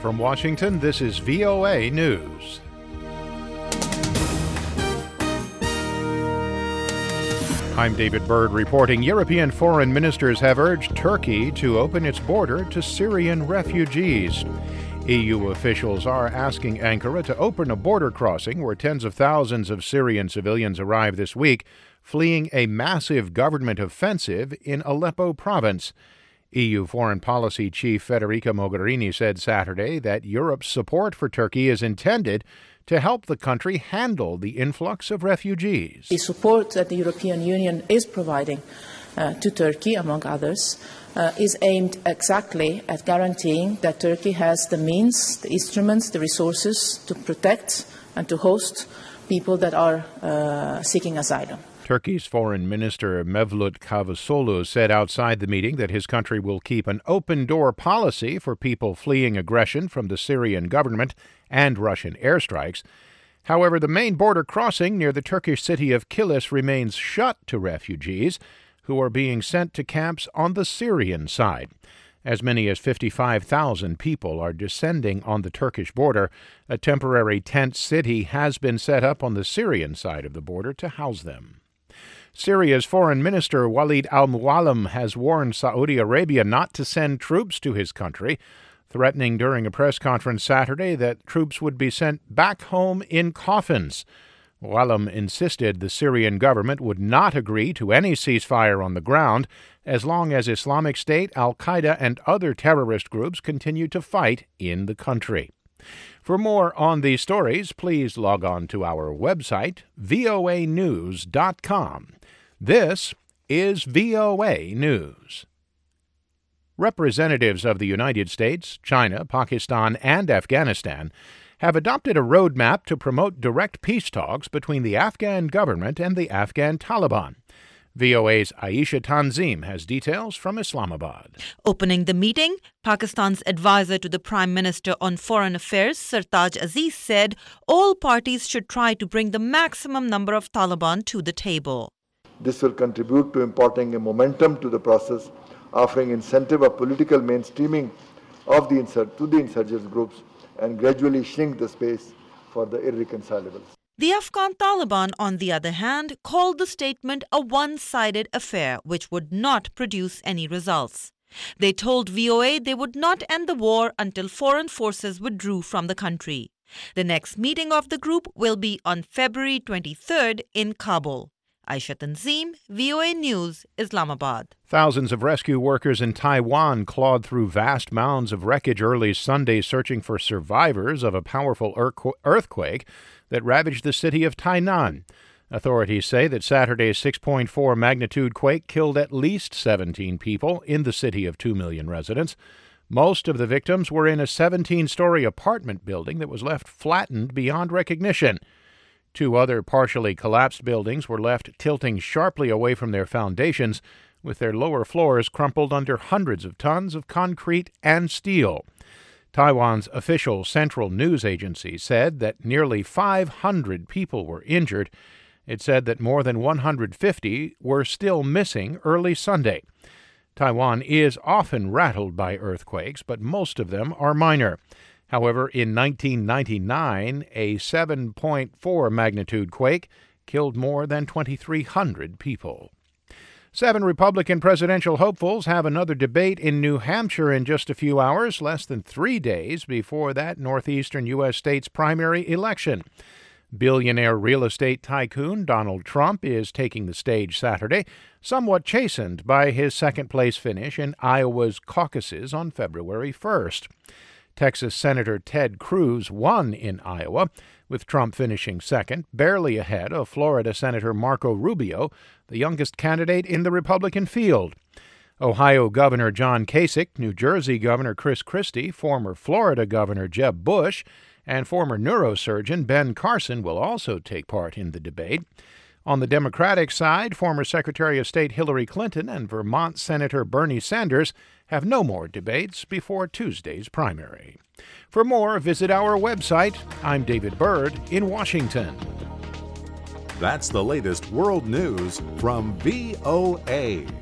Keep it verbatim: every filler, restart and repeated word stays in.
From Washington, this is V O A News. I'm David Byrd reporting European foreign ministers have urged Turkey to open its border to Syrian refugees. E U officials are asking Ankara to open a border crossing where tens of thousands of Syrian civilians arrive this week, fleeing a massive government offensive in Aleppo province. E U Foreign Policy Chief Federica Mogherini said Saturday that Europe's support for Turkey is intended to help the country handle the influx of refugees. The support that the European Union is providing uh, to Turkey, among others, uh, is aimed exactly at guaranteeing that Turkey has the means, the instruments, the resources to protect and to host people that are uh, seeking asylum. Turkey's Foreign Minister Mevlut Cavusoglu said outside the meeting that his country will keep an open-door policy for people fleeing aggression from the Syrian government and Russian airstrikes. However, the main border crossing near the Turkish city of Kilis remains shut to refugees who are being sent to camps on the Syrian side. As many as fifty-five thousand people are descending on the Turkish border. A temporary tent city has been set up on the Syrian side of the border to house them. Syria's Foreign Minister Walid al-Muallim has warned Saudi Arabia not to send troops to his country, threatening during a press conference Saturday that troops would be sent back home in coffins. Muallim insisted the Syrian government would not agree to any ceasefire on the ground as long as Islamic State, Al-Qaeda, and other terrorist groups continue to fight in the country. For more on these stories, please log on to our website, V O A news dot com. This is V O A News. Representatives of the United States, China, Pakistan, and Afghanistan have adopted a roadmap to promote direct peace talks between the Afghan government and the Afghan Taliban. V O A's Aisha Tanzim has details from Islamabad. Opening the meeting, Pakistan's advisor to the Prime Minister on Foreign Affairs, Sartaj Aziz, said all parties should try to bring the maximum number of Taliban to the table. This will contribute to imparting a momentum to the process, offering incentive of political mainstreaming of the insur- to the insurgent groups, and gradually shrink the space for the irreconcilables. The Afghan Taliban, on the other hand, called the statement a one-sided affair which would not produce any results. They told V O A they would not end the war until foreign forces withdrew from the country. The next meeting of the group will be on February twenty-third in Kabul. Aisha Tanzim, V O A News, Islamabad. Thousands of rescue workers in Taiwan clawed through vast mounds of wreckage early Sunday searching for survivors of a powerful earthquake that ravaged the city of Tainan. Authorities say that Saturday's six point four magnitude quake killed at least seventeen people in the city of two million residents. Most of the victims were in a seventeen-story apartment building that was left flattened beyond recognition. Two other partially collapsed buildings were left tilting sharply away from their foundations, with their lower floors crumpled under hundreds of tons of concrete and steel. Taiwan's official central news agency said that nearly five hundred people were injured. It said that more than one hundred fifty were still missing early Sunday. Taiwan is often rattled by earthquakes, but most of them are minor. However, in nineteen ninety-nine, a seven point four magnitude quake killed more than twenty-three hundred people. Seven Republican presidential hopefuls have another debate in New Hampshire in just a few hours, less than three days before that northeastern U S state's primary election. Billionaire real estate tycoon Donald Trump is taking the stage Saturday, somewhat chastened by his second-place finish in Iowa's caucuses on February first. Texas Senator Ted Cruz won in Iowa, with Trump finishing second, barely ahead of Florida Senator Marco Rubio, the youngest candidate in the Republican field. Ohio Governor John Kasich, New Jersey Governor Chris Christie, former Florida Governor Jeb Bush, and former neurosurgeon Ben Carson will also take part in the debate. On the Democratic side, former Secretary of State Hillary Clinton and Vermont Senator Bernie Sanders have no more debates before Tuesday's primary. For more, visit our website. I'm David Byrd in Washington. That's the latest world news from V O A.